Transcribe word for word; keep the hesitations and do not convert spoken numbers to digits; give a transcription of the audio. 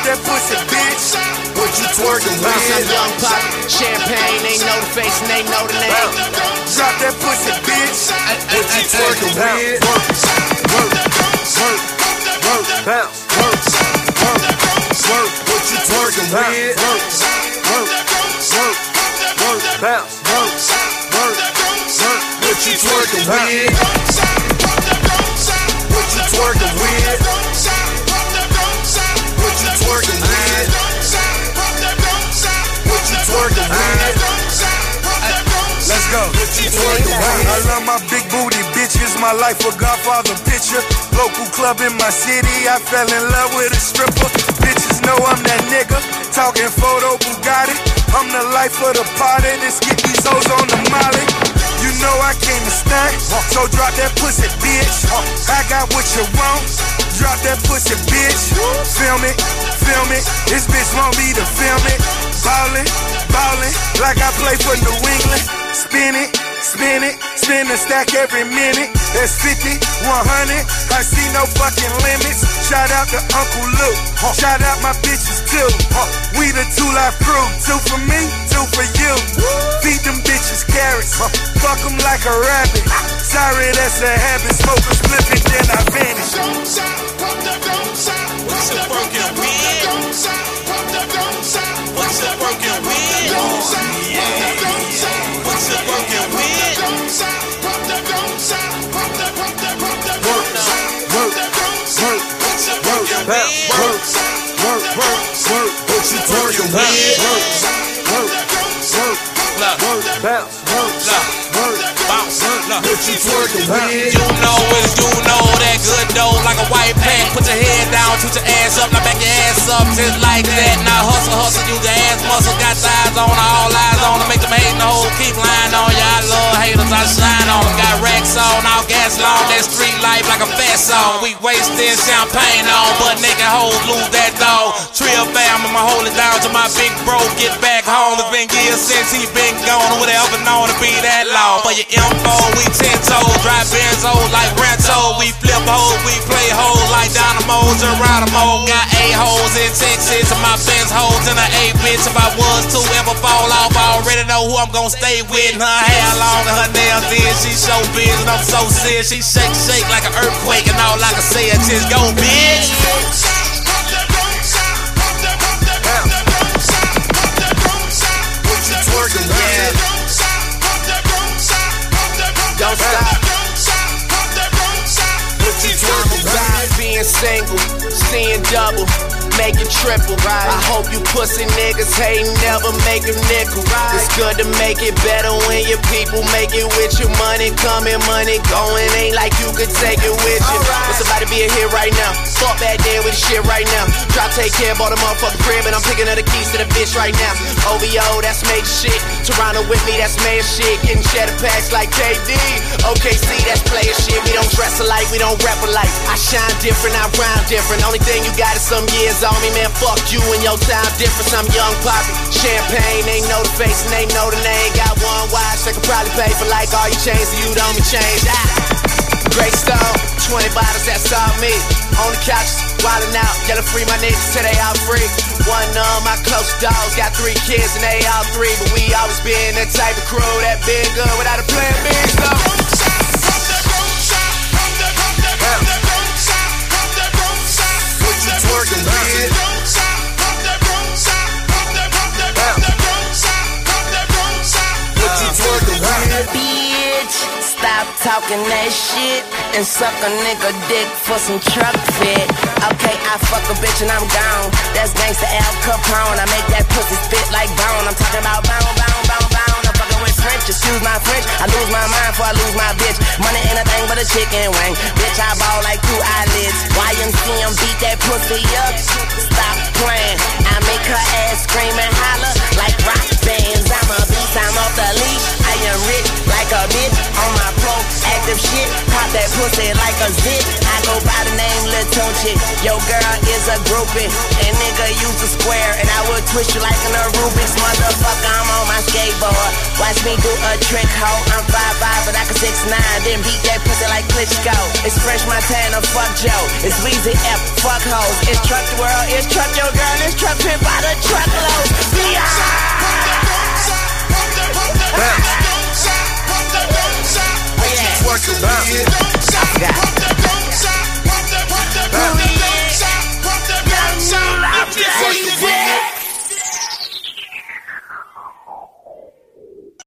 that pussy, bitch. What you twerking with? I'm young pop, champagne, they know the face and they know the name. Drop that pussy, bitch. What you twerking with? Work, work, work, work, bounce, work, work, work. What you twerking with? Work, work, work, work, bounce, work, work, work. What you twerking with? What you twerking with? What you twerking with? What you twerking with? Let's go. What you twerking with? I love my big booty bitches. My life a Godfather picture. Local club in my city. I fell in love with a stripper. Bitches know I'm that nigga. Talking photo Bugatti. I'm the life of the party. Let's get these hoes on the molly. You know I came to stunt, so drop that pussy, bitch. I got what you want, drop that pussy, bitch. Film it, film it, this bitch want me to film it. Ballin', ballin', like I play for New England. Spin it, spin it, spin a stack every minute. That's fifty, one hundred, I see no fucking limits. Shout out to Uncle Luke, shout out my bitches too. We the two life crew, two for me, two for you. Feed them bitches carrots, fuck them like a rabbit. Sorry, that's a habit, smoke a split and then I vanish. What's a broken win? What's a broken win? Yeah. What's a broken win? Work, work, work, work, bounce, work, work, work, work. What you twerking with? Work, work, work, work, bounce, work, work, bounce, work. What you twerking with? You know it's you know that good dough like a white pack. Put your head down, shoot your ass up, now back your ass up, just like that. Now hustle, hustle, use your ass muscle. Got thighs on her, all eyes on her, make them hate the whole keep lying on ya. I love haters, I shine on them. Got racks on, all gas long, that street life like a fast song. We wasting champagne on, but naked hoes lose that dog. Trill fam, I'ma hold it down till my big bro get back home. It's been years since he been gone, would ever known to be that long. For your info, we ten toes, drive Benzos like Rento. We flip hoes, we play hoes like Dynamo, Geronimo. Got eight hoes in Texas, and my Benz hoes in an eight bitch. If I was to ever fall off, I already know who I'm gonna stay with. Her hair long and her nails in, she show biz, and I'm so serious. She shake, shake like an earthquake, and all I can say is just go, bitch. What you twerking with? Don't stop. What you twerking with? Being single, seeing double, make it triple. I hope you pussy niggas hate never make a nickel. It's good to make it better when your people make it with you. Money coming, money going, ain't like you could take it with you. What's about to be a hit right now? Fuck back there with the shit right now. Drop, take care, bought a motherfucking crib, and I'm picking up the keys to the bitch right now. O V O, that's major shit. Toronto with me, that's major shit. Getting cheddar packs like K D. O K C, that's player shit. We don't dress alike, we don't rap alike. I shine different, I rhyme different. Only thing you got is some years on me, man. Fuck you and your time difference. I'm young poppy. Champagne, they know the face and they know the name. Got one watch, they could probably pay for like all your chains, so you don't be changed. Ah. Great stone, twenty bottles, that's all me. On the couch, wildin' out, yelling free my niggas till they all free. One of my close dogs got three kids and they all three, but we always been that type of crew that been good without a plan B. So. What you twerking with? What you twerking with? Bitch, stop talking that shit and suck a nigga dick for some truck fit. Okay, I fuck a bitch and I'm gone. That's gangsta Al Capone. I make that pussy spit like bone. I'm talking about bone, bone, bone, bone. I'm fucking with French, excuse my French. I lose my mind before I lose my bitch. Money ain't a thing but a chicken wing. Bitch, I ball like two eyelids. Y M C M beat that pussy up. Stop playing. I make her ass scream and holler like rock bands. I'm a beast, I'm off the leash. I am rich like a bitch on my pro active shit. Pop that pussy like a zit. I go by the name Lil tunchi. Your girl is a groupie, and nigga use a square, and I will twist you like an Rubik's. Motherfucker, I'm on my skateboard. Watch me do a trick, ho. I'm five five, but I can six nine. Then beat that pussy like Klitschko. It's Fresh Montana, fuck Joe. It's Weezy F, fuck hoes. It's Truck the World, it's Truck your girl, it's Truck Pimp by the truckload.